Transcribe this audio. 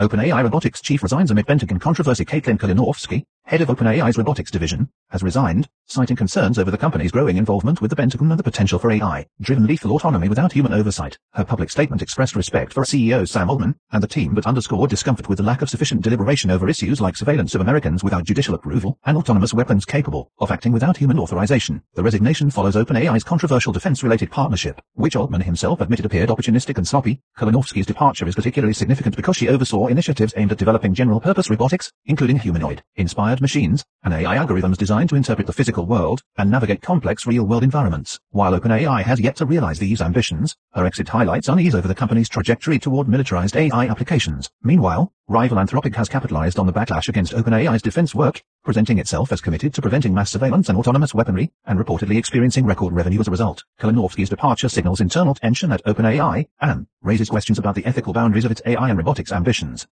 OpenAI Robotics chief resigns amid Pentagon controversy. Caitlin Kalinowski, head of OpenAI's robotics division, has resigned, citing concerns over the company's growing involvement with the Pentagon and the potential for AI-driven lethal autonomy without human oversight. Her public statement expressed respect for CEO Sam Altman and the team, but underscored discomfort with the lack of sufficient deliberation over issues like surveillance of Americans without judicial approval and autonomous weapons capable of acting without human authorization. The resignation follows OpenAI's controversial defense-related partnership, which Altman himself admitted appeared opportunistic and sloppy. Kalinowski's departure is particularly significant because she oversaw initiatives aimed at developing general-purpose robotics, including humanoid-inspired machines, and AI algorithms designed to interpret the physical world and navigate complex real-world environments. While OpenAI has yet to realize these ambitions, her exit highlights unease over the company's trajectory toward militarized AI applications. Meanwhile, rival Anthropic has capitalized on the backlash against OpenAI's defense work, presenting itself as committed to preventing mass surveillance and autonomous weaponry, and reportedly experiencing record revenue as a result. Kalinowski's departure signals internal tension at OpenAI and raises questions about the ethical boundaries of its AI and robotics ambitions.